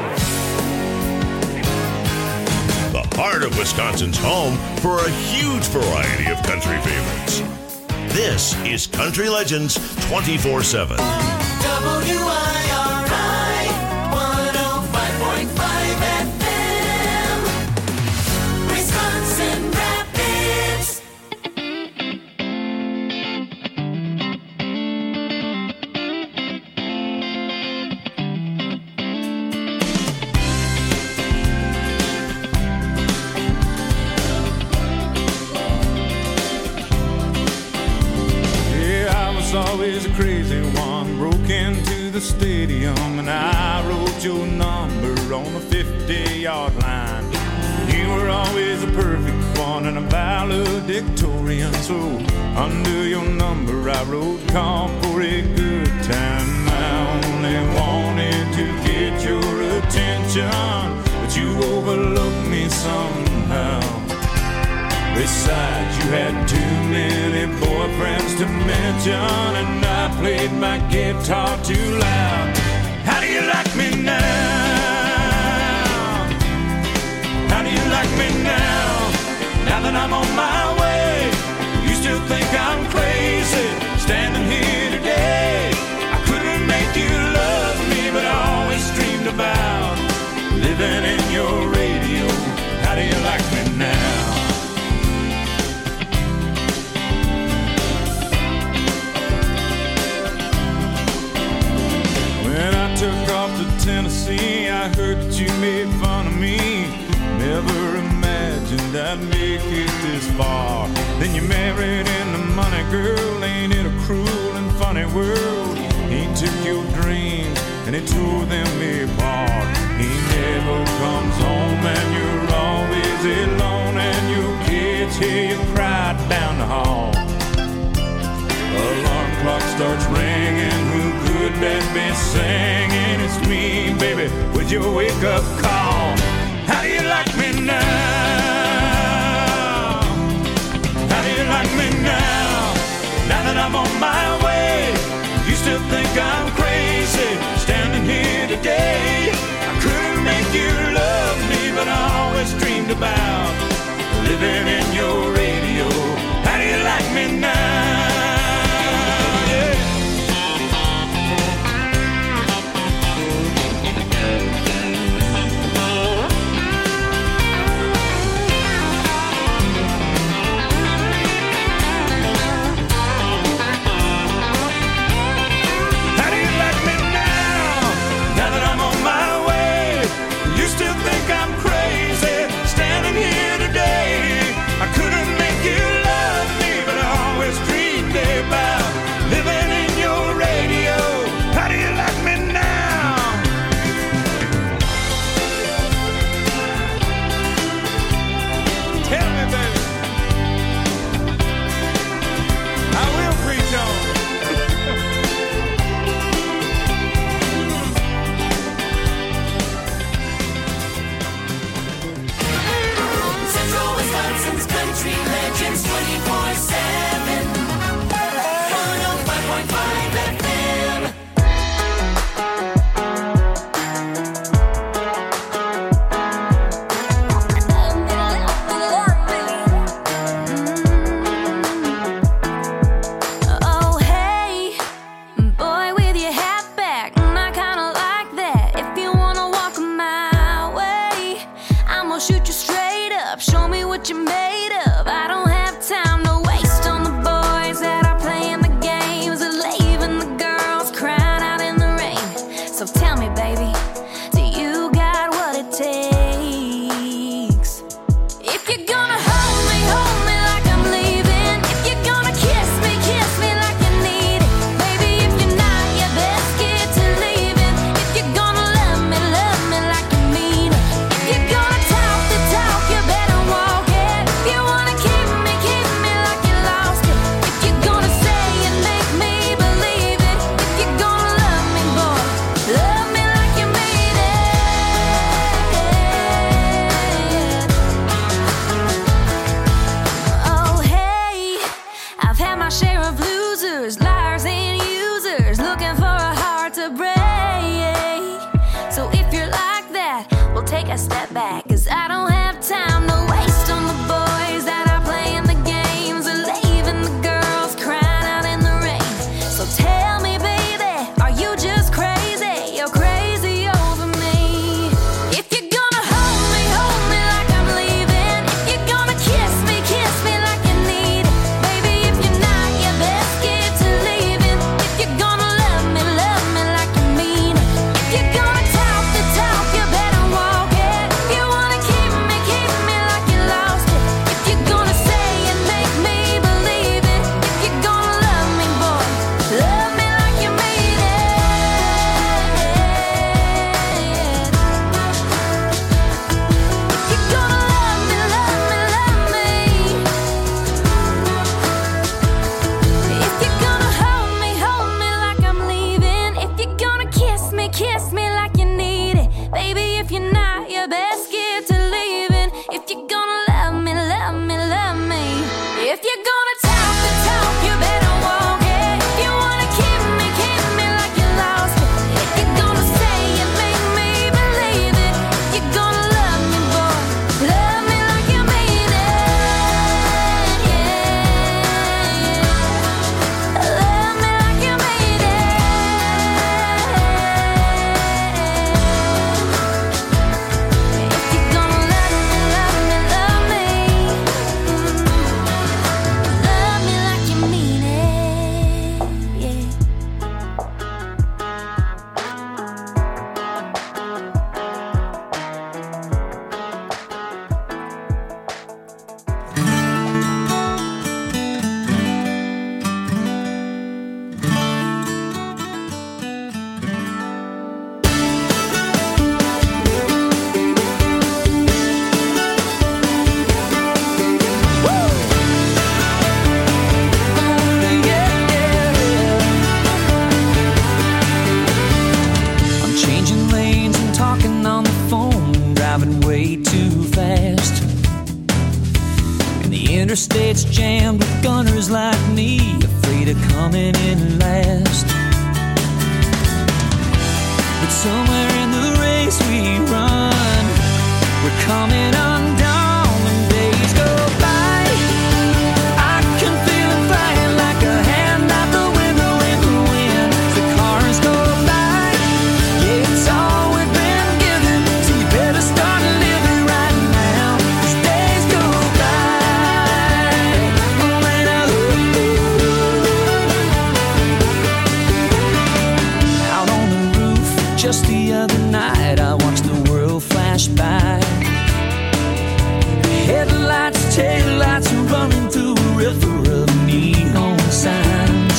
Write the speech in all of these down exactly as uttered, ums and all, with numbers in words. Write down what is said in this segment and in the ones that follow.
The heart of Wisconsin's home for a huge variety of country favorites. This is Country Legends twenty-four seven. W I R I one oh five point five F M, Wisconsin Rapids. Always a crazy one, broke into the stadium and I wrote your number on the fifty-yard line. You were always a perfect one and a valedictorian, so under your number I wrote call for a good time. I only wanted to get your attention, but you overlooked me somehow. Besides, you had too many boyfriends to mention, and I played my guitar too loud. How do you like me now? How do you like me now? Now that I'm on my way, you still think I'm crazy, standing here today. I couldn't make you love me, but I always dreamed about living in your radio. How do you like me now? Took off to Tennessee, I heard that you made fun of me. Never imagined I'd make it this far. Then you married into money, girl. Ain't it a cruel and funny world? He took your dreams and he tore them apart. He never comes home and you're always alone, and your kids hear you cry down the hall. Alarm clock starts ringing, who could that be singing? It's me, baby, with your wake-up call. How do you like me now? How do you like me now? Now that I'm on my way, you still think I'm crazy, standing here today. I couldn't make you love me, but I always dreamed about living in your radio. How do you like me now? You I step back, 'cause I don't have time to waste on the boys that are playing the games or leaving the girls crying out in the rain. So tell me, baby, are you just crazy? You're crazy over me. If you're gonna hold me, hold me like I'm leaving. If you're gonna kiss me, kiss me like you need it. Baby, if you're not, you best get to leaving. If you're gonna love me, love me like you mean it. If you're gonna talk the talk, you better walk it. If you wanna keep me, keep me like you lost it. If you're gonna say and make me believe it. If you're gonna love me, boy, love me like you mean it. If you're gonna love me, love me, love me. If you're gonna hold me, hold me like I'm leaving. If you're gonna kiss me, kiss me like you need it. Baby, if you're not, you best get to leaving. If you're gonna love me, love me, love me. If you're gonna talk the talk, you better walk it. If you wanna keep me, keep me like you lost it. If you're gonna say and make me believe it. If you're gonna love me, boy, love me like you mean it. Yeah, love me like you mean it. If you're gonna love me, love me, love me. Love me like you mean it. Yeah. I'm changing lanes and talking on the phone, driving way too fast. And the interstate's jammed with gunners like me, afraid of coming in last. But somewhere in the race we run, we're coming undone when days go by. I can feel it flying like a hand out the window in the wind. The cars go by. Yeah, it's all we've been given, so you better start living right now, 'cause days go by. When I look out on the roof, just the other night I watched the world flash by. Headlights, taillights running through a river of neon signs.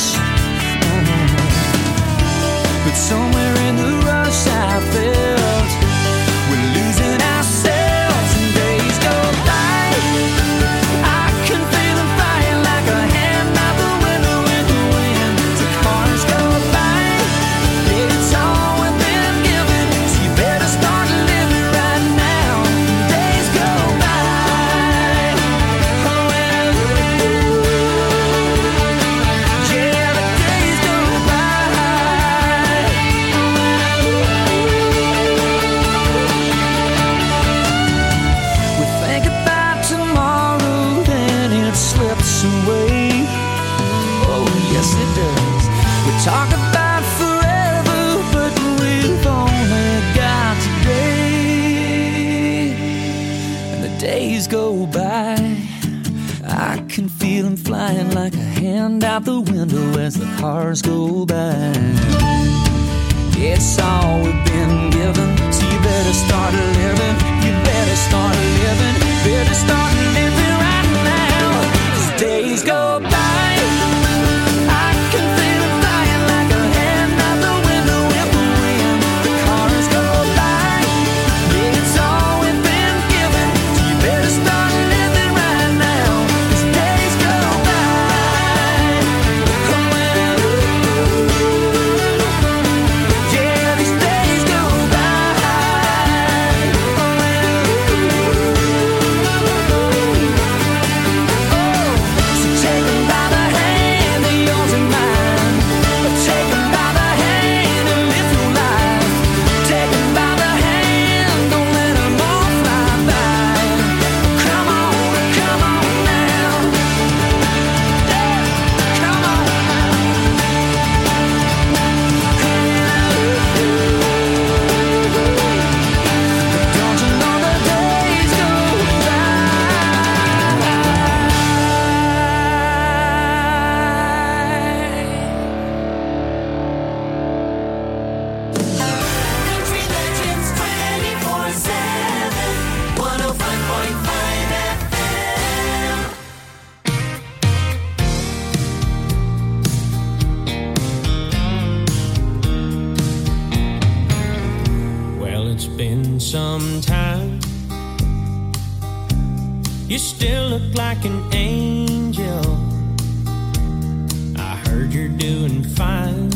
But somewhere in the rush I felt we're losing ourselves and days go by. I can feel them flying like a hand out the window in the wind. The cars go by. Yeah, it's all we've been given, so you better start living right now. Days go by. Oh, well, yeah, the days go by. We think about tomorrow and it slips away. Oh, yes, it does. We talk about forever, but we've only got today. And the days go by. I can feel them flying like a hand out the window as the cars go by. It's all we've been given, so you better start living. You better start living. Better start living right now, 'cause days go by. I can feel it flying like a hand out the window in the wind. The cars go by. Yeah, it's all we've been given, so you better start living right now, 'cause days go by. Oh, well, yeah, these days go by. been some time. You still look like an angel. I heard you're doing fine.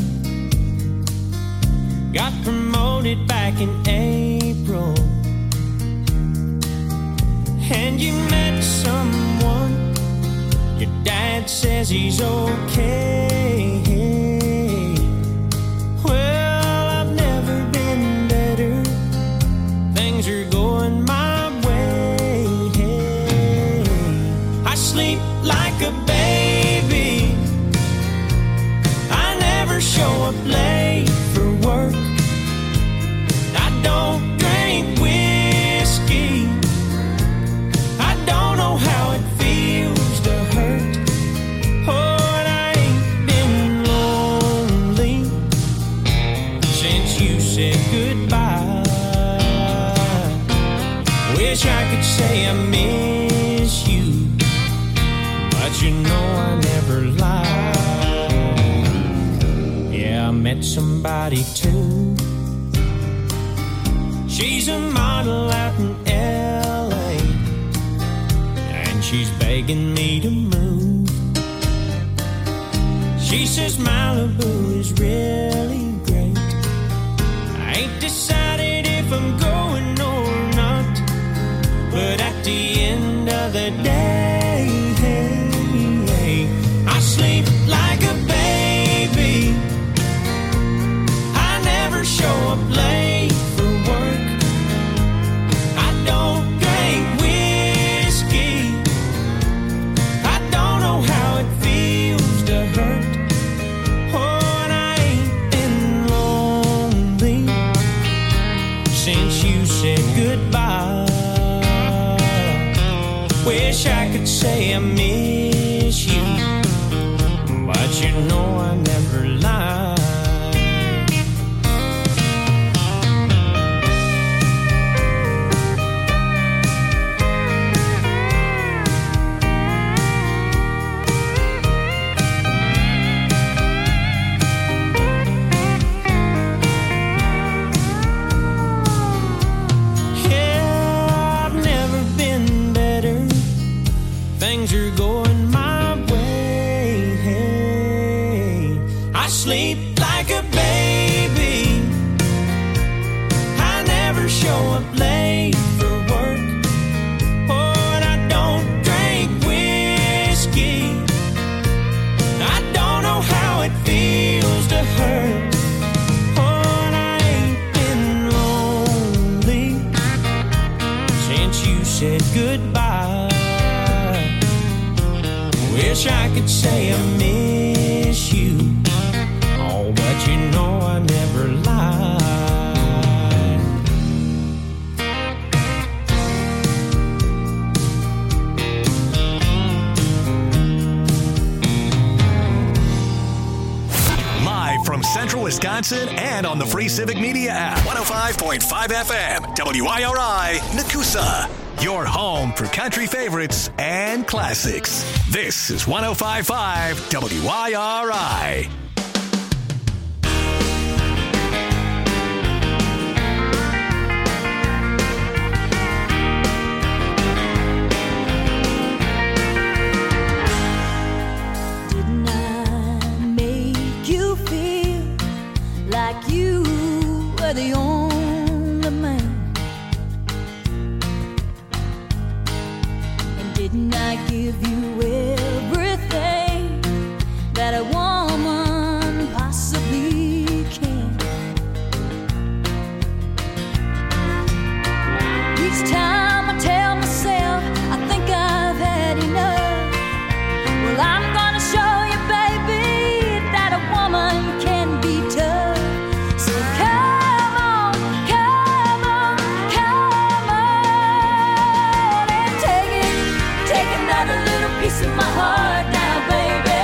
Got promoted back in April, and you met someone. Your dad says he's okay. Well, I've never been better. Things are going my way. I sleep like a baby. I never show up late for work. I don't drink whiskey. I don't know how it feels to hurt. Oh, and I ain't been lonely since you said goodbye. Wish I could say I miss you, but you know I never lie. Yeah, I met somebody too. She's a model out in L A, and she's begging me to move. She says Malibu is really great. I ain't decided if I'm going or not, but at the end of the day, I sleep like a baby. I never show up late for work. I don't drink whiskey. I don't know how it feels to hurt. Oh, and I ain't been lonely since you said goodbye. Wish I could say I miss you, but you know I never lie. Yeah, I've never been better. Things are going my way. I sleep like a baby. I never show up late for work. Oh, and I don't drink whiskey. I don't know how it feels to hurt. Oh, and I ain't been lonely since you said goodbye. Wish I could say I miss you, oh, but you know I never lie. Live from Central Wisconsin and on the free Civic Media app. one oh five point five F M, W I R I, Nakusa. Your home for country favorites and classics. This is one oh five point five W I R I. Didn't I make you feel like you were the only man? And didn't I give you everything that a woman possibly can? Each time I tell myself I think I've had enough, well, I'm gonna show you, baby, that a woman can be tough. So come on, come on, come on, and take it, take another little piece of my heart now, baby.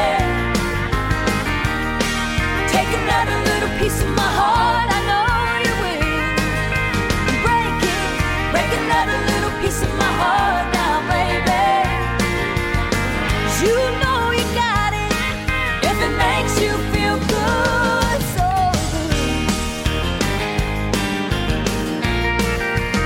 Take another little piece of my heart, I know you will. Break it, break another little piece of my heart now, baby. 'Cause you know you got it if it makes you feel good, so good.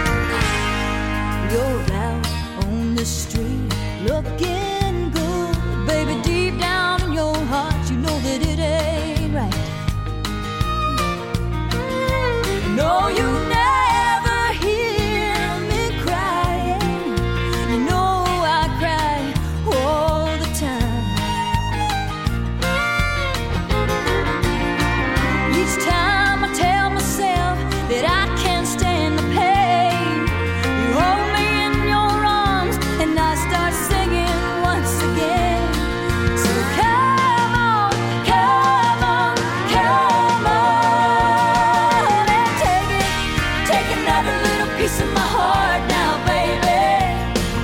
piece of my heart now, baby.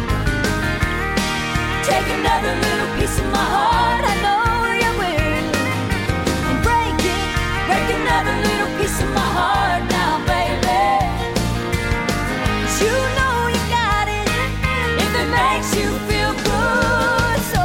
Take another little piece of my heart, I know you will. And break it, break another little piece of my heart now, baby. 'Cause you know you got it, if it makes you feel good, so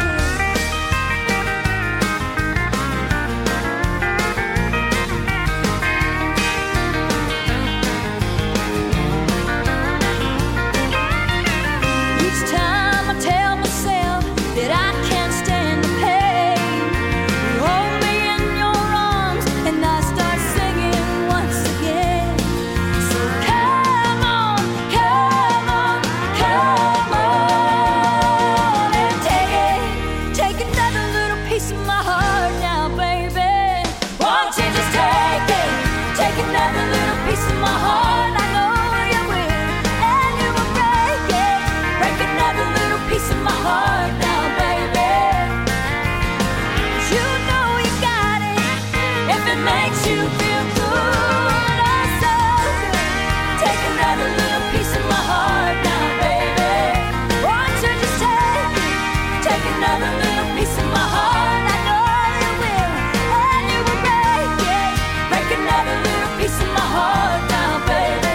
each time I tell myself that I can't stand the pain, you hold me in your arms and I start singing once again. So come on, come on, come on and take it, take another little piece of my heart now, baby. Won't you just take it, take another little piece of my heart, I know you will, and you will break it, break another little piece of my heart now, baby. 'Cause you know you got it, if it makes you feel good, oh so good. Take another little piece of my heart now, baby. Won't you just take it, take another little piece of my heart, I know you will, and you will break it, break another little piece of my heart now, baby.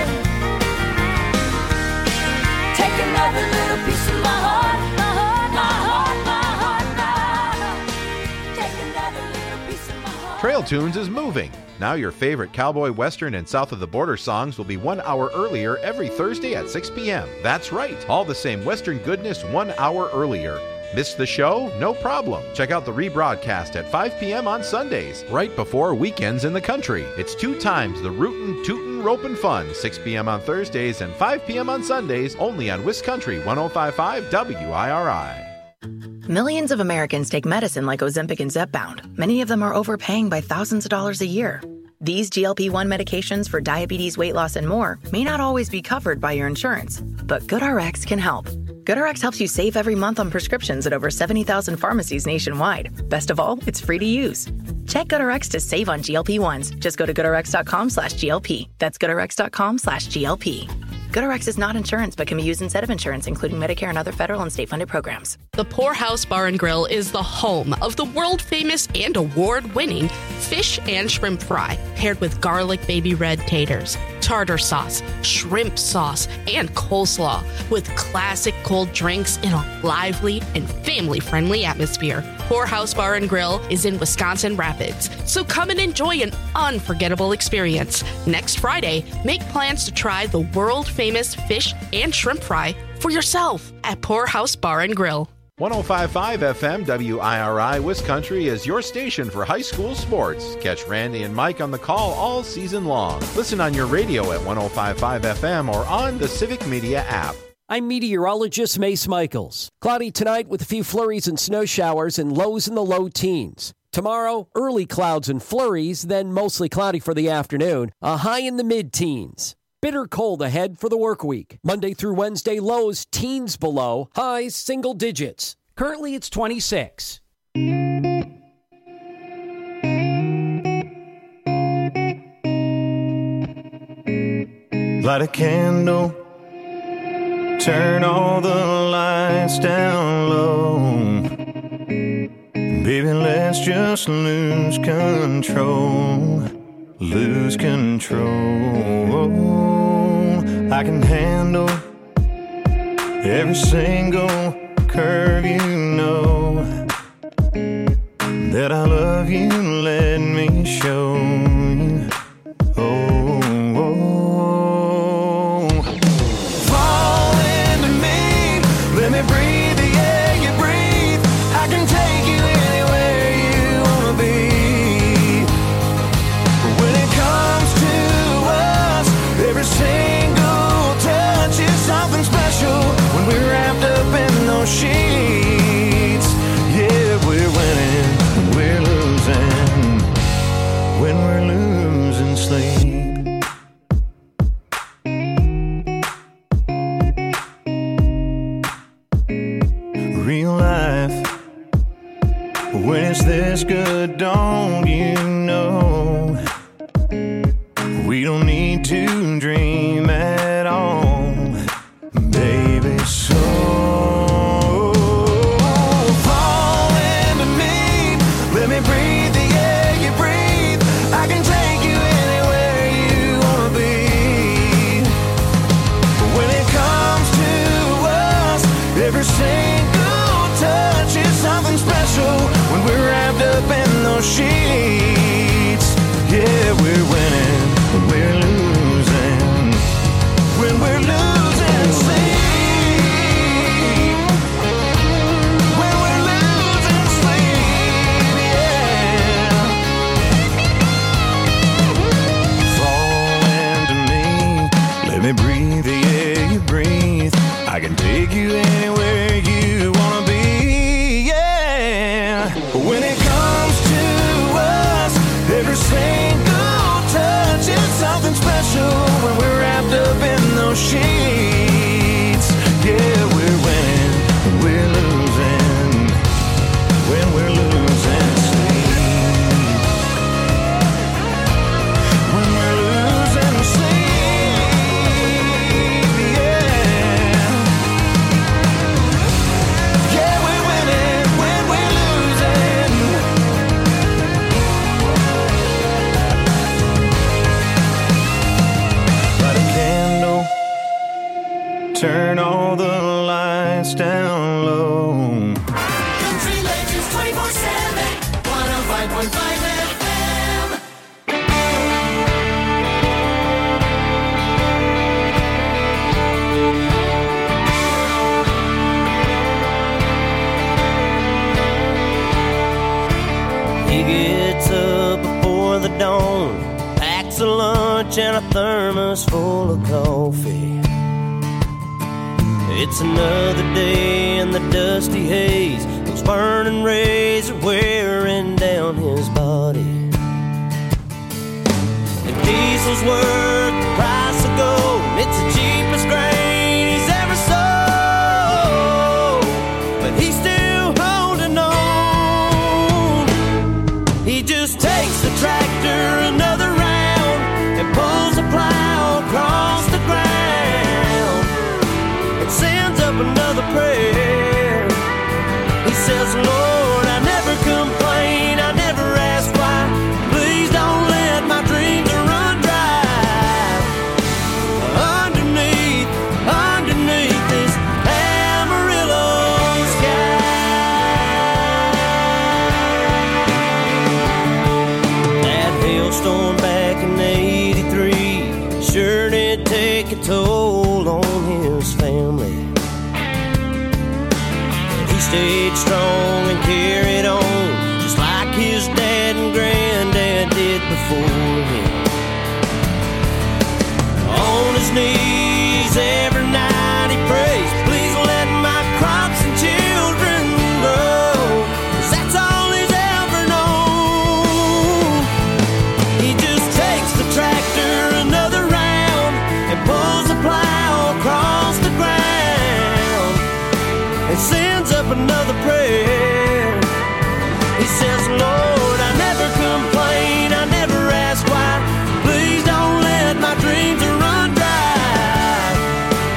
Take another little piece of my heart, my heart, my heart, my heart, my heart. Take another little piece of my heart. Trail Tunes is moving. Now your favorite cowboy, western, and south of the border songs will be one hour earlier every Thursday at six p.m. That's right, all the same western goodness one hour earlier. Missed the show? No problem. Check out the rebroadcast at five p.m. on Sundays, right before Weekends in the Country. It's two times the rootin', tootin', ropin' fun, six p.m. on Thursdays and five p.m. on Sundays, only on Wiscountry one oh five point five W I R I. Millions of Americans take medicine like Ozempic and Zepbound. Many of them are overpaying by thousands of dollars a year. These G L P one medications for diabetes, weight loss, and more may not always be covered by your insurance, but GoodRx can help. GoodRx helps you save every month on prescriptions at over seventy thousand pharmacies nationwide. Best of all, it's free to use. Check GoodRx to save on G L P ones. Just go to goodrx.com slash GLP. That's goodrx.com slash GLP. GoodRx is not insurance, but can be used instead of insurance, including Medicare and other federal and state-funded programs. The Poorhouse Bar and Grill is the home of the world-famous and award-winning fish and shrimp fry, paired with garlic baby red taters, tartar sauce, shrimp sauce, and coleslaw, with classic cold drinks in a lively and family-friendly atmosphere. Poorhouse Bar and Grill is in Wisconsin Rapids, so come and enjoy an unforgettable experience. Next Friday, make plans to try the world-famous fish and shrimp fry for yourself at Poorhouse Bar and Grill. one oh five point five F M W I R I Wiscountry is your station for high school sports. Catch Randy and Mike on the call all season long. Listen on your radio at one oh five point five F M or on the Civic Media app. I'm meteorologist Mace Michaels. Cloudy tonight with a few flurries and snow showers and lows in the low teens. Tomorrow, early clouds and flurries, then mostly cloudy for the afternoon, a high in the mid-teens. Bitter cold ahead for the work week. Monday through Wednesday, lows teens below, highs single digits. Currently, it's twenty-six. Light a candle, turn all the lights down low. Baby, let's just lose control. Lose control. I can handle every single curve, you know that I love you, let me show you. Oh, oh. Fall into me, let me breathe the air you breathe. I can take you anywhere you wanna be. When it comes to us, every single touch is something special. When we're wrapped up in those sheets, yeah, we're winning, we're losing. When we're losing sleep. Real life, when it's this good, don't you know? We don't need to dream at all. Every single touch is something special when we're wrapped up in those sheets. Yeah, we're winning when we're losing. When we're losing sleep. When we're losing sleep, yeah. Fall into me, let me breathe the air you breathe. I can take you anywhere you wanna be, yeah. When it comes to us, every single touch is something special when we're wrapped up in those sheets. Yeah, we're winning when we're losing. When we're losing sleep. When we're losing sleep, yeah. Yeah, we're winning when we're losing. Light a candle, turn all the lights down low. Country Legends twenty-four seven, one oh five point five F M. He gets up before the dawn, packs a lunch and a thermos full of coffee. It's another day in the dusty haze. Those burning rays are wearing down his body. If diesel's worth the price of gold, it's the cheapest grain he's ever sold. But he's still holding on. He just takes the tractor another round and pulls the plow across the ground. Sends up another prayer. He says, Lord, I never complain, I never ask why. Please don't let my dreams run dry. Underneath, underneath this Amarillo sky. That hailstorm back in eighty-three sure did take a toll on his family. He stayed strong and carried on, just like his dad and granddad did before him. On his knees every night he prays, please let my crops and children grow, 'cause that's all he's ever known. He just takes the tractor another round and pulls the plow across the ground and sends up another prayer. He says, Lord, I never complain, I never ask why. Please don't let my dreams run dry.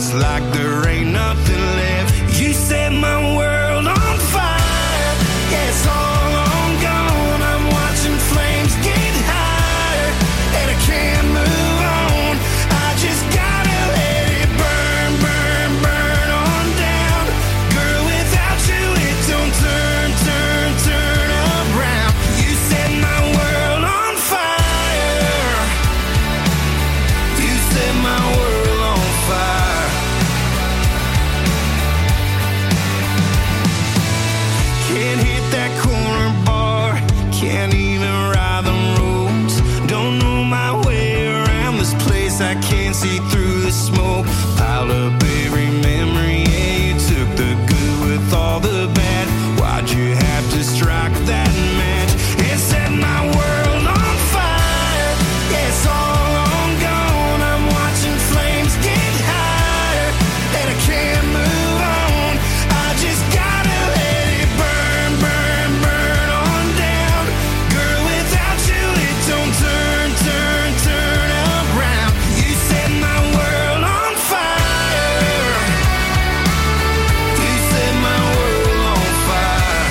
It's like there ain't nothing left. You set my world on fire. Yeah, it's all on gone. I'm watching flames get higher, and I can't move on. I just gotta let it burn, burn, burn on down. Girl, without you, it don't turn, turn, turn around. You set my world on fire. You set my world on fire. Can't hit that corner bar, can't even ride the roads. Don't know my way around this place, I can't see through the smoke. Piled up every memory, yeah, you took the good with all the bad. Why'd you have to strike that match? It set my world on fire. Yeah, it's all on gone. I'm watching flames get higher, and I can't move on. I just gotta let it burn, burn, burn on down. Girl, without you, it don't turn, turn, turn around. You set my world on fire. You set my world on fire.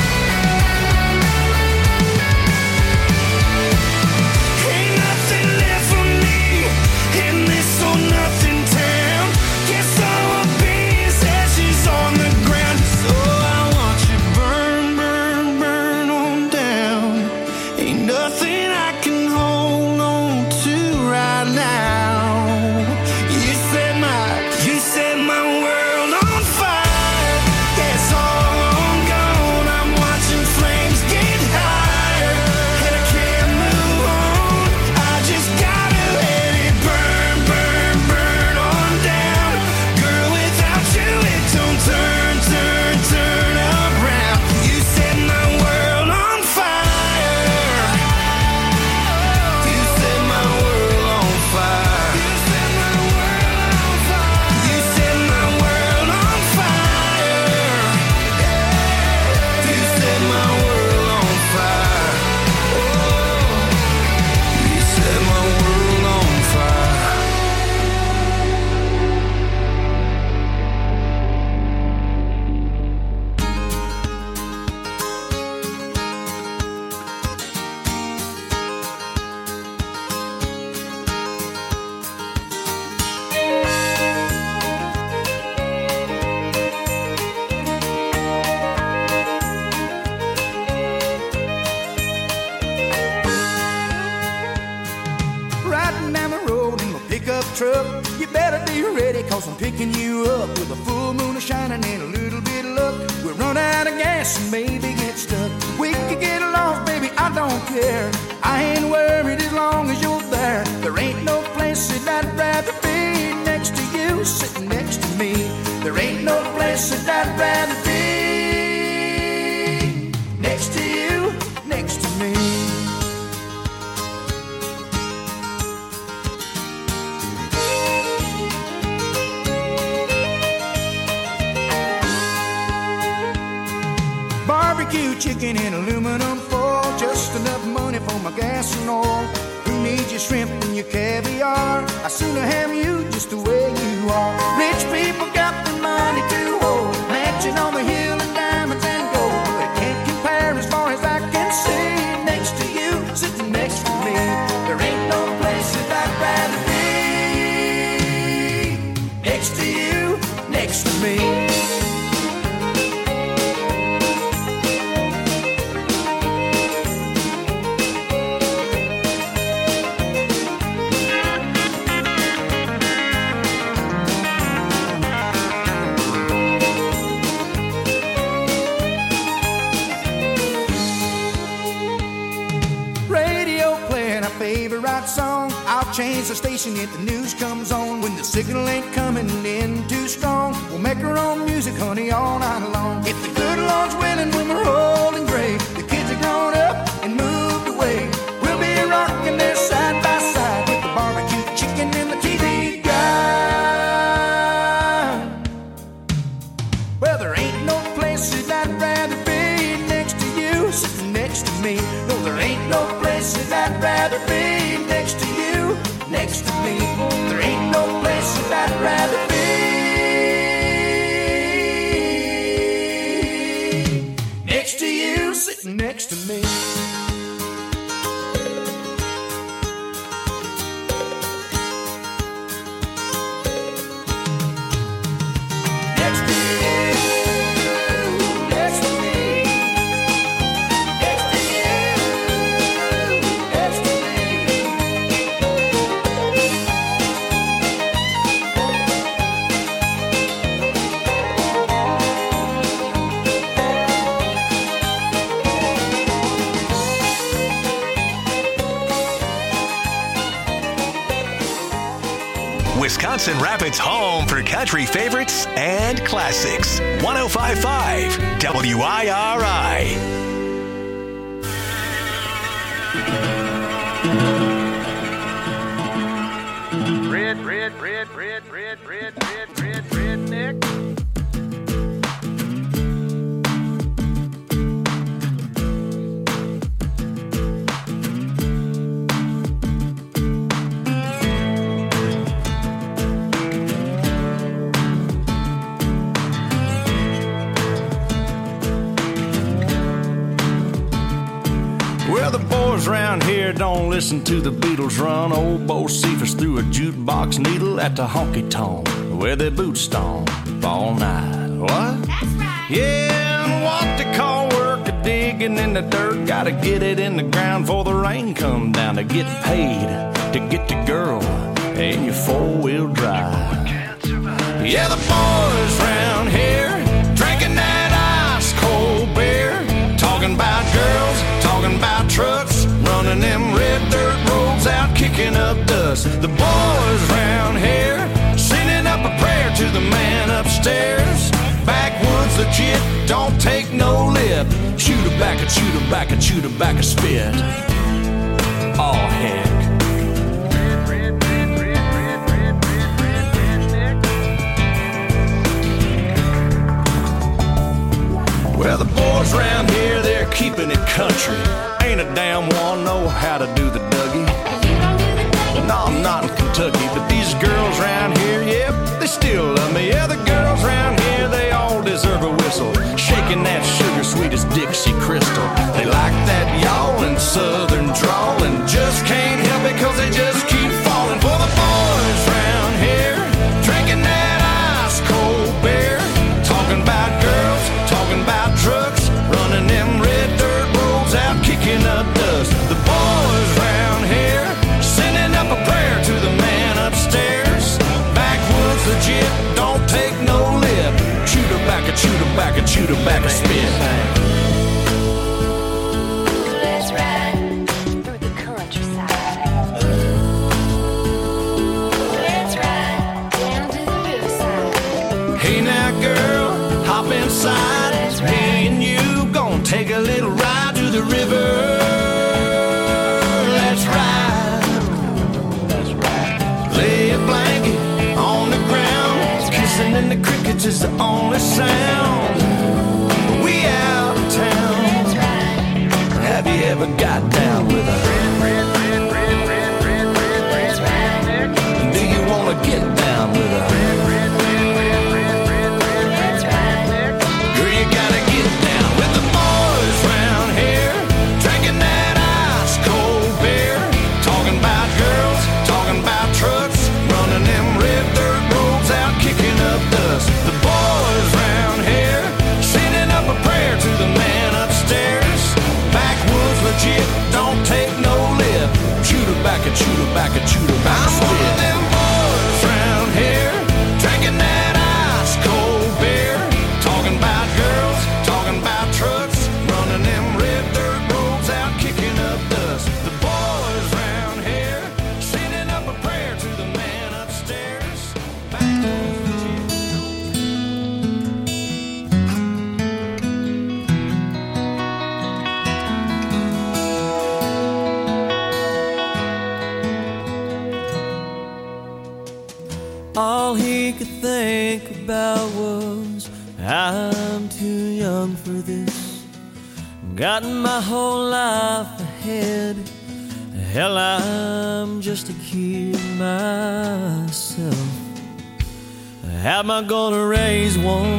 Ain't nothing left for me in this old nothing town. Guess I will be as ashes on the ground. So I want you burn, burn, burn on down. Ain't nothing I can hold on to right now. You set my, you set my world on fire. Yeah, it's all on gone. I'm watching flames get higher, and I can't move on. I just gotta let it burn, burn, burn on down. Girl, without you, it don't turn, turn, turn around. You set my world on fire. You set my world on fire. You set my world on fire. You set my world on fire. You set my world on fire. Oh, you set my world on fire. Riding down the road in my pickup truck. You better be ready, cause I'm picking you up with a full moon shining and a little bit of luck. We'll run out of gas and maybe get stuck. We could get lost, baby, I don't care. I ain't worried as long as you're there. There ain't no place that I'd rather be next to you, sitting next to me. There ain't no place that I'd rather be next to you, next to me. Barbecue chicken in aluminum foil, just enough money for my gas and oil. Who needs your shrimp and your caviar? I sooner have you just the way you are. Rich people got the money to hold, mansion on the hill and diamonds and gold. They can't compare as far as I can see. Next to you, sitting next to me. There ain't no place that I'd rather be next to you, next to me. Favorite song, I'll change the station if the news comes on. When the signal ain't coming in too strong, we'll make our own music, honey, all night long. If the good Lord's willing, when we're old and gray, the kids are grown up and moved away, we'll be rocking there side by side with the barbecue chicken and the T V guide. Well, there ain't no place that I'd rather be next to you, sitting next to me. No, there ain't no place that I'd rather be next to you, next to me. There ain't no place that I'd rather be. Wisconsin Rapids' home for country favorites and classics. one oh five point five W I R I. Red, red, red, red, red, red, red, red, redneck. Well, the boys round here don't listen to the Beatles run. Old Bo Cephas threw a jukebox needle at the honky-tonk where they boot stomp all night. What? That's right. Yeah, and what they call work a digging in the dirt. Gotta get it in the ground before the rain come down to get paid to get the girl in your four-wheel drive. Yeah, the boys round here drinking that ice-cold beer, talking about girls, talking about trucks, running them red dirt roads out, kicking up dust. The boys round here sending up a prayer to the man upstairs. Backwoods legit, don't take no lip. Chew tobacco, chew tobacco, chew tobacco, spit. Oh heck. Well, the boys round here, they're keeping it country. Ain't a damn one know how to do the Dougie. No, I'm not in Kentucky, but these girls round here, yep, they still love me. Yeah, the girls round here, they all deserve a whistle. Shaking that sugar sweet as Dixie Crystal. They like that yawling southern drawl and just can't help it cause they just keep falling for the boys round here. Drinking that ice cold beer, talking about girls, talking about trucks, running them red dirt roads out, kicking up dust. The boys round here sending up a prayer to the man upstairs. Backwoods legit, don't take no lip. Chew tobacco, chew tobacco, chew tobacco, spit. Let's ride through the countryside. Let's ride down to the riverside. Hey now girl, hop inside. Me and you gon' take a little ride to the river. Let's ride. Let's ride. Lay a blanket on the ground. Kissing in the crickets is the only sound. We out of town. Have you ever got down with a do you wanna get down with a girl, you gotta get down with the boys round here, drinking that ice cold beer, talking about girls, talking about trucks, running them red dirt roads out, kicking up dust. The boys round here sending up a prayer to the man upstairs. Backwoods legit, don't take no lip. Chew tobacco, chew tobacco, chew tobacco, spit. I'm one of them boys round here, drinking that ice cold beer, talking about girls, talking about trucks, running them red dirt roads out, kicking up dust. The boys round here sending up a prayer to the man upstairs. Backwoods legit. All he could think about was, I'm too young for this. Got my whole life ahead. Hell, I'm just a kid myself. How am I gonna raise one?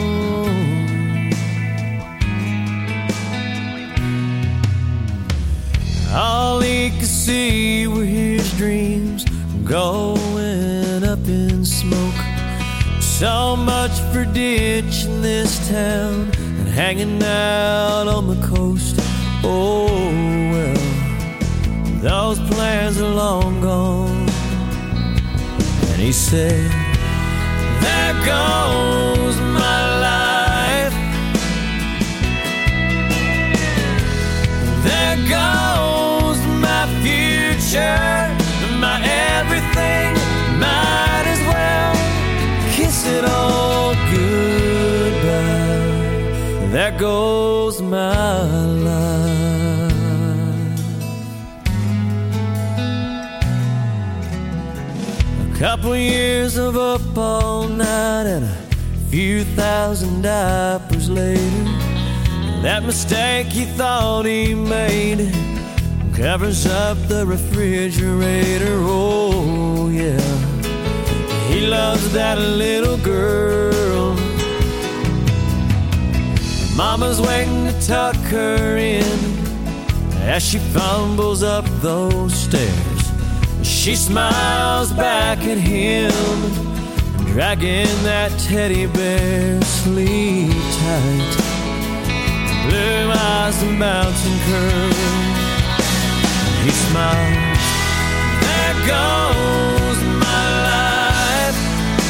All he could see were his dreams going up in smoke. So much for ditching this town and hanging out on the coast. Oh well, those plans are long gone. And he said, there goes my life. There goes my future, my everything, my There goes my life. A couple years of up all night and a few thousand diapers later, that mistake he thought he made covers up the refrigerator. Oh yeah, he loves that little girl. Mama's waiting to tuck her in as she fumbles up those stairs. She smiles back at him, dragging that teddy bear. Sleep tight, blue eyes and mountain curl. He smiles. There goes my life.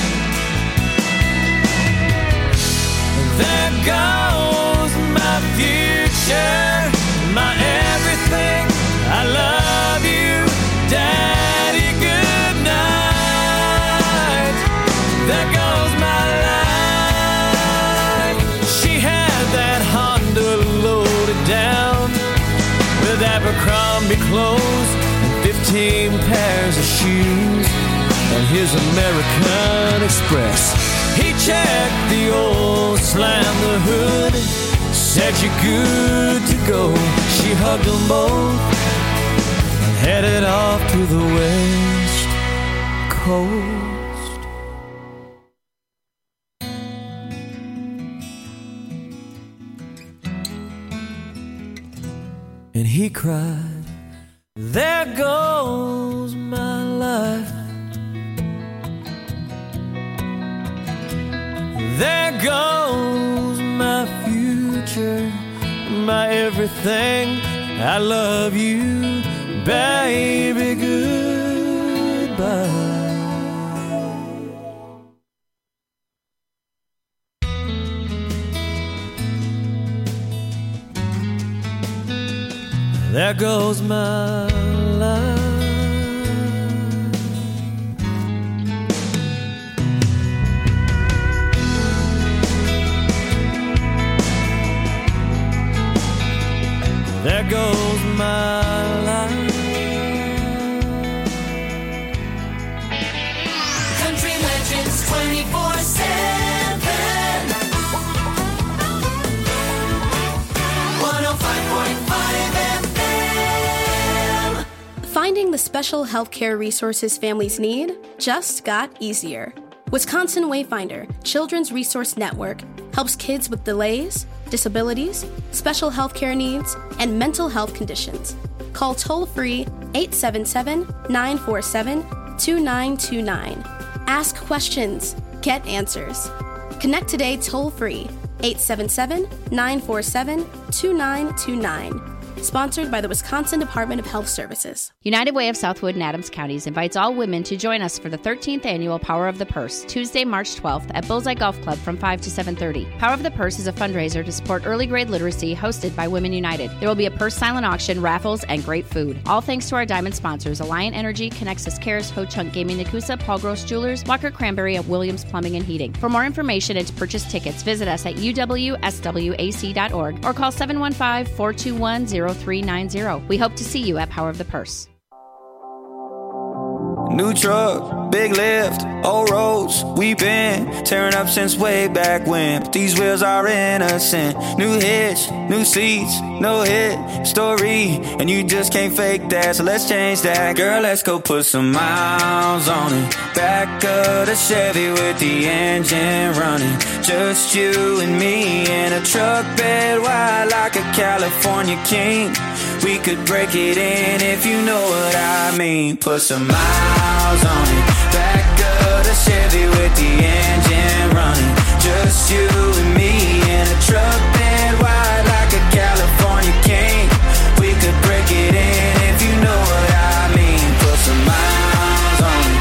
There goes my future, my everything. I love you, Daddy. Good night. There goes my life. She had that Honda loaded down with Abercrombie clothes and fifteen pairs of shoes and his American Express. He checked the oil, slammed the hood, said you're good to go. She hugged them both and headed off to the West Coast. And he cried, there goes my life. There goes my future, my everything. I love you, baby, goodbye. There goes my life. There goes my life. Country Legends twenty-four seven. one oh five point five F M. Finding the special healthcare resources families need just got easier. Wisconsin Wayfinder Children's Resource Network helps kids with delays, disabilities, special healthcare needs, and mental health conditions. Call toll-free eight seven seven, nine four seven, two nine two nine. Ask questions. Get answers. Connect today toll-free eight seven seven, nine four seven, two nine two nine. Sponsored by the Wisconsin Department of Health Services. United Way of Southwood and Adams Counties invites all women to join us for the thirteenth Annual Power of the Purse, Tuesday, March twelfth at Bullseye Golf Club from five to seven thirty. Power of the Purse is a fundraiser to support early grade literacy hosted by Women United. There will be a purse silent auction, raffles, and great food. All thanks to our diamond sponsors, Alliant Energy, Connexus Cares, Ho Chunk Gaming Nakusa, Paul Gross Jewelers, Walker Cranberry, and Williams Plumbing and Heating. For more information and to purchase tickets, visit us at u w s w a c dot org or call seven one five, four two one, zero three nine zero. We hope to see you at Power of the Purse. New truck, big lift, old roads, we been tearing up since way back when. But these wheels are innocent. New hitch, new seats, no hit story, and you just can't fake that, so let's change that. Girl, let's go put some miles on it. Back of the Chevy with the engine running. Just you and me in a truck bed wide like a California king. We could break it in if you know what I mean. Put some miles on it. Back of the Chevy with the engine running. Just you and me in a truck bed wide like a California king. We could break it in if you know what I mean. Put some miles on it.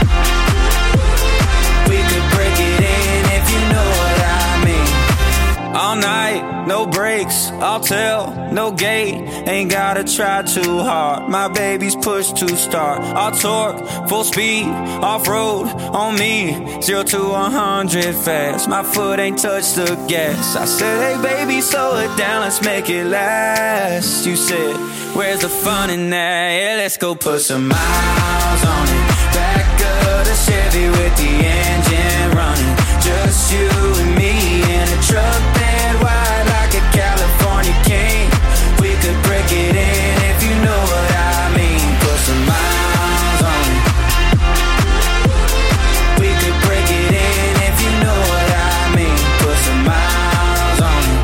We could break it in if you know what I mean. All night, no breaks, all All tail, no gate, ain't gotta try too hard. My baby's push to start. All torque, full speed, off-road on me. Zero to one hundred fast, my foot ain't touched the gas. I said, hey baby, slow it down, let's make it last. You said, where's the fun in that? Yeah, let's go put some miles on it. Back of the Chevy with the engine running. Just you and me in a truck bed wide like a California king. We could break it in if you know what I mean. Put some miles on it. We could break it in if you know what I mean. Put some miles on it.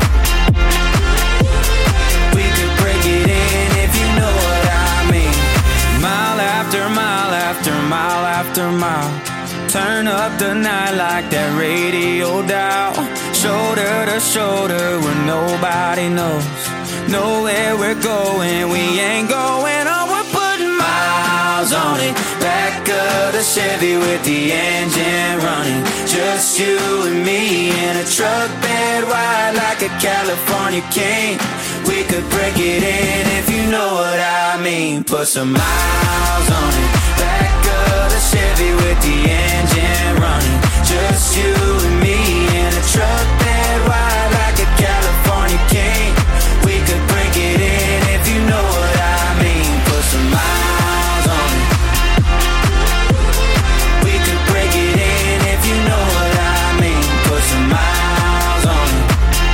We could break it in if you know what I mean. Mile after mile after mile after mile. Turn up the night like that radio dial. Shoulder to shoulder where nobody knows. Know where we're going, we ain't going on. We're putting miles on it. Back of the Chevy with the engine running. Just you and me in a truck bed wide like a California king. We could break it in if you know what I mean. Put some miles on it. Back of the Chevy with the engine running. Just you and me in a truck bed wide like a California king. We could break it in if you know what I mean. Put some miles on it. We could break it in if you know what I mean. Put some miles on it.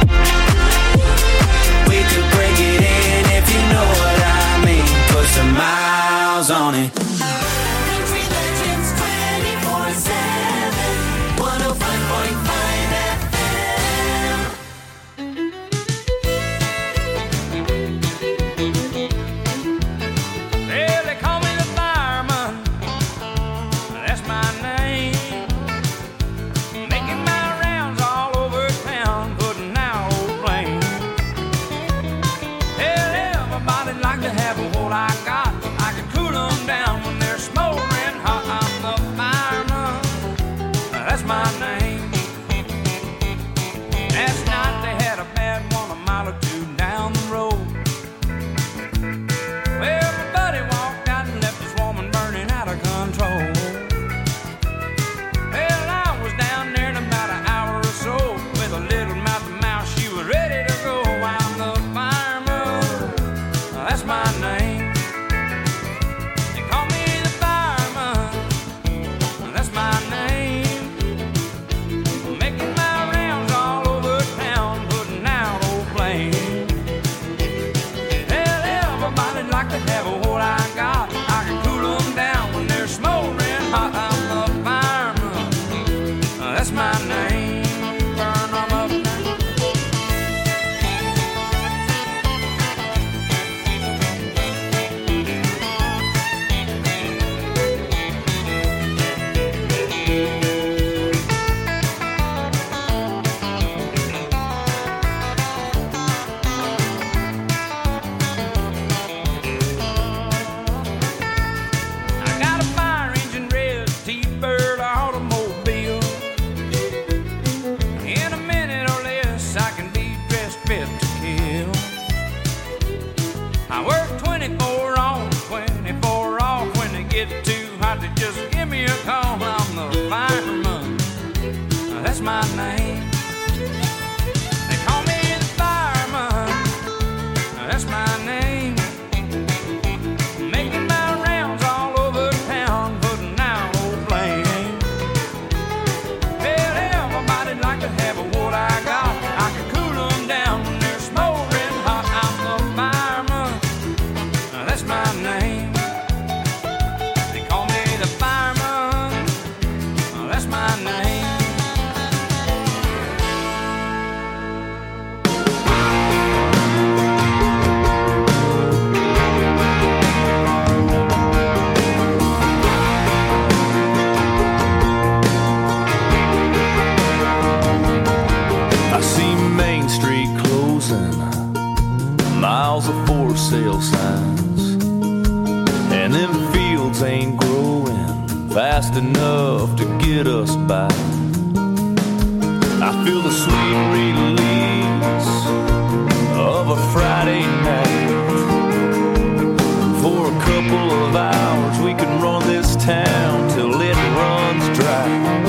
We could break it in if you know what I mean. Put some miles on it. Country Legends twenty-four seven, one oh five point five F M. Well, they call me the fireman. That's my name. Making my rounds all over town, putting out old flames. Hell, everybody like to have what I got. I can cool them down when they're smoldering hot. I'm the fireman. That's my name. Last night they had a bad one a mile or two down the road. Well, my buddy walked out and left his woman burning out of control. Well, I was down there in about an hour or so with a little mouth to mouth. She was ready to go. I'm the fireman. That's my name. They call me the fireman. That's my name. Making my rounds all over town, putting out old flames. Well, everybody like to have what I got. I can cool them down when they're smoldering hot. I'm the fireman. That's my name. Burn them up now. I got a fire engine red T-Bird automobile. In a minute or less, I can be dressed fit to kill. I work twenty-four on, twenty-four off. When they get too hot, they just give me a call. I'm the fireman. That's my name. They call me the fireman. That's my name. Making my rounds all over town, putting out old flames. Well, everybody like to have what I got. I can cool them down when they're smoldering hot. I'm the fireman. That's my name. They call me the fireman. That's my name. I see Main Street closing, miles of for sale signs, and them fields ain't growing fast enough to get us by. I feel the sweet release of of a Friday night. For a couple of hours we can run this town till it runs dry.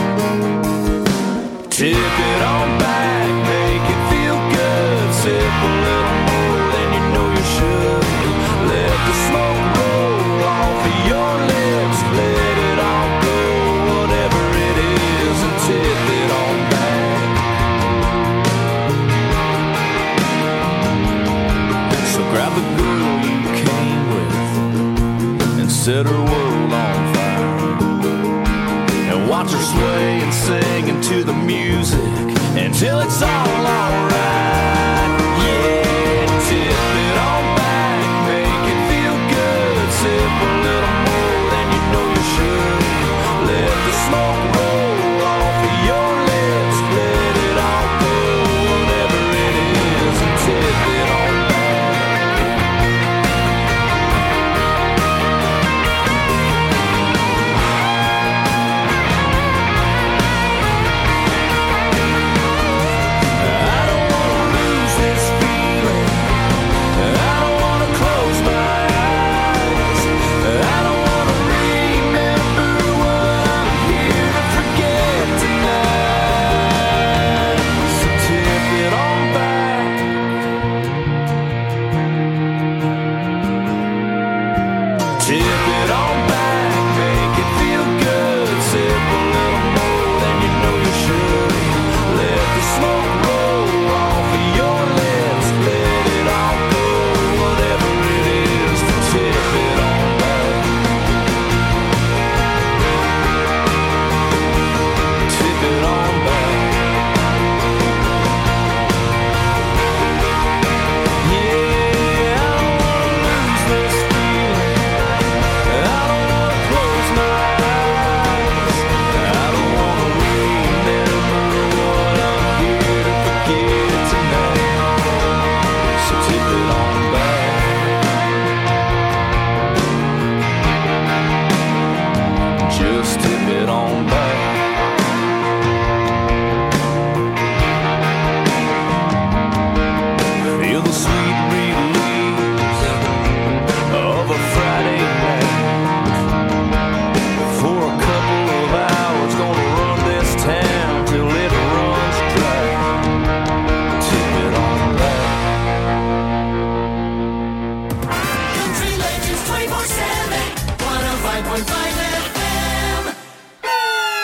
Tip it on back, make it feel good. Sip a little more than you know you should. Let the smoke roll off of your lips. Let it all go, whatever it is, and tip it on back. So grab the girl you came with and set her world on fire. And watch her sway and sing into the music until it's all alright. Yeah, tip it on back, make it feel good. Sip a little more than you know you should. Let the smoke roll off of your lips. Let it all go, whatever it is, and tip it on back. I don't wanna lose this feeling. I don't wanna close my eyes. I don't wanna remember what I'm here to forget tonight. So tip it on back. Tip it on back, make it feel good. Sip a little more than you know you should. Let the smoke roll off of your lips. Let it all go, whatever it is. Tip it on back. Tip it on back. Yeah, I don't wanna lose this feeling. I don't wanna close my eyes. I don't wanna remember what I'm here to forget tonight. So tip it on back. Just tip it on back. Feel the sweet release of a Friday night. For a couple of hours, gonna run this town till it runs dry. Tip it on back. Country Legends twenty-four seven, one oh five point five F M.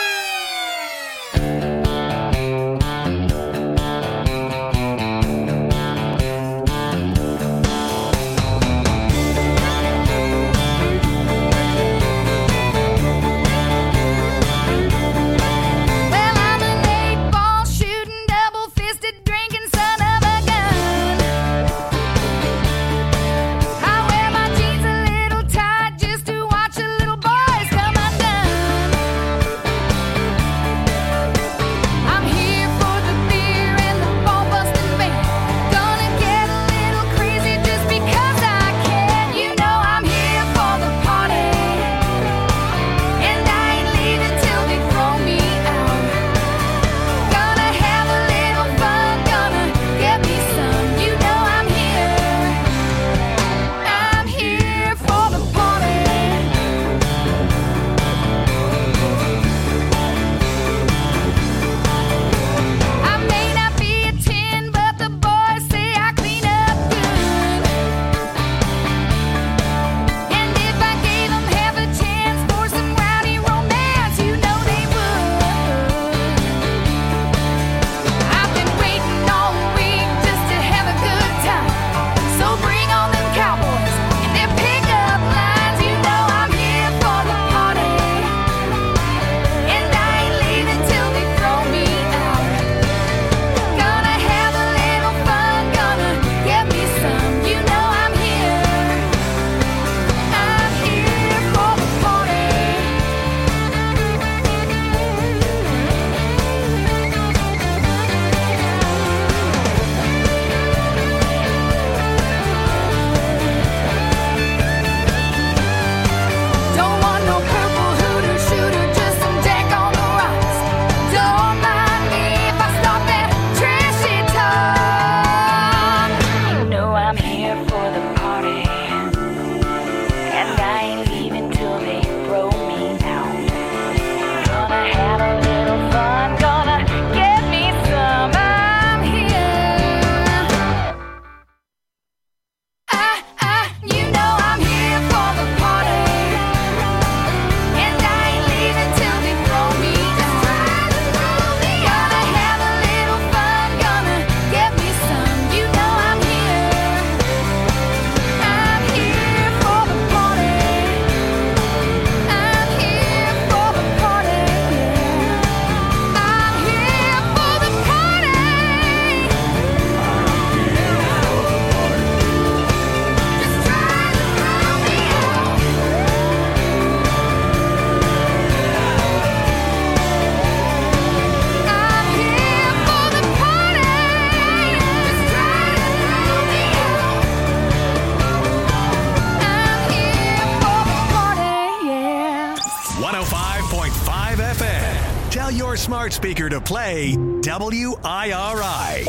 one oh five point five F M. Tell your smart speaker to play W I R I.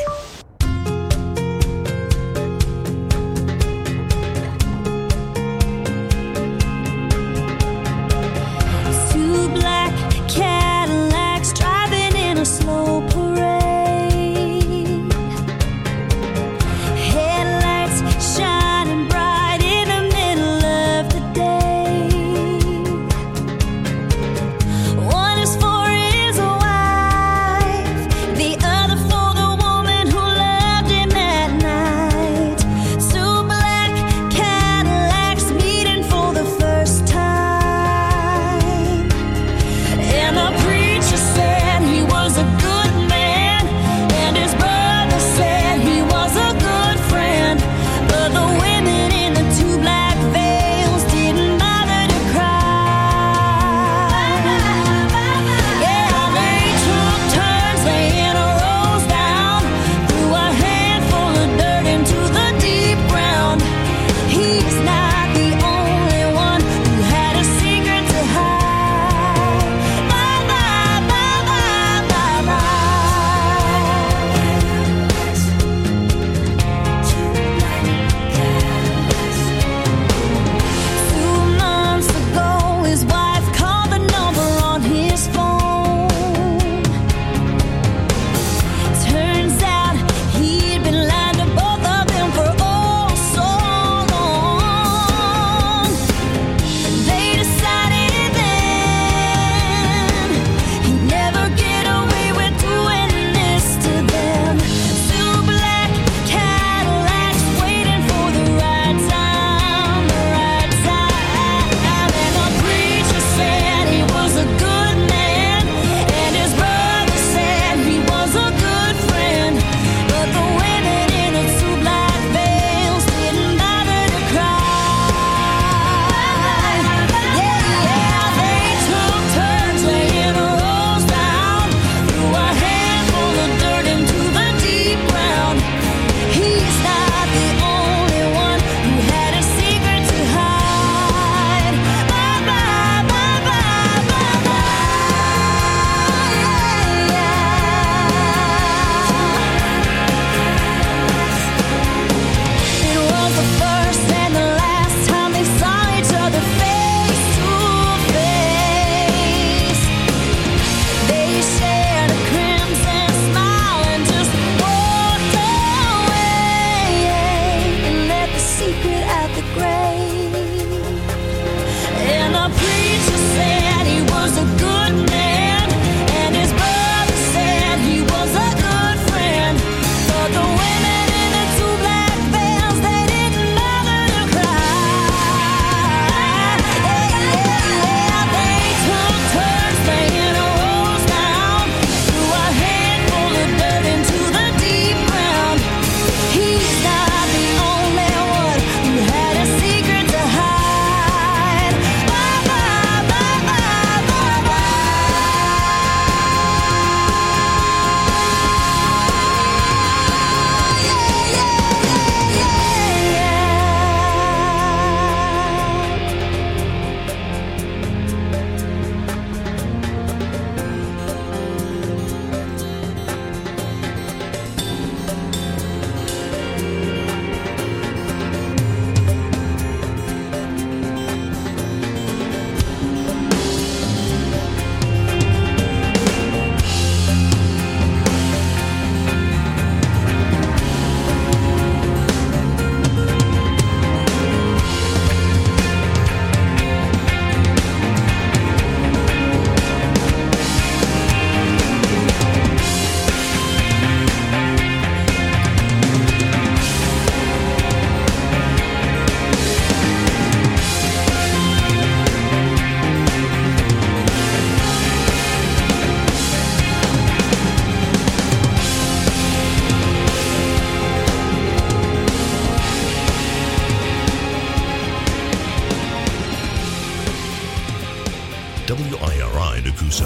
Two black Cadillacs driving in a slow parade. Headlights shining bright in the middle of the day. One is for his wife, the other for the woman who loved him at night. Two black Cadillacs meeting for the first time. And the preacher said he was a good man, and his brother said he was a good friend. But the women in the two black veils didn't bother to cry. Yeah, they took turns laying a rose down, threw a handful of dirt into the deep ground. He's not the only one who had a secret to hide. Bye bye, bye bye, bye bye. Two months ago, his wife called the number on his phone. Turns out he'd been lying to both of them for oh so long. They decided then he'd never get away with doing this to them. Two black Cadillacs waiting for the right time, the right time. And the preacher said he was a good man, and his brother said he was a good friend. But the women in the two black veils didn't bother to cry. Yeah, yeah, they took turns laying a rose down, threw a handful of dirt into the deep ground. He's not the only one who had a secret to hide. Bye bye, bye bye, bye bye. It was the first and the last time they saw each other face to face. They shared a crimson smile and just walked away and left the secret at the grave. And the preacher said he was a good man, and his brother said he was a good friend. But the women in the two black veils, they didn't bother to cry. Yeah, yeah, they took turns laying a rose down, threw a handful of dirt into the deep ground. He's not the only one who had a secret to hide. Bye bye, bye bye, bye bye. W I R I Nakusa.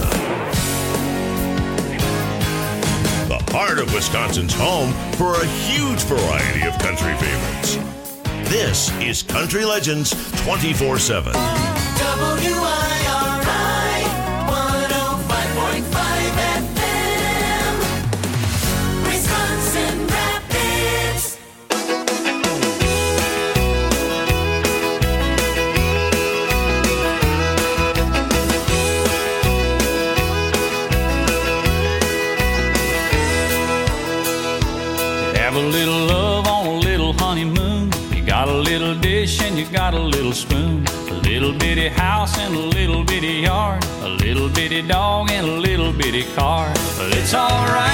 The heart of Wisconsin's home for a huge variety of country favorites. This is Country Legends twenty-four seven. W I R I you got a little spoon, a little bitty house and a little bitty yard, a little bitty dog and a little bitty car. But it's alright.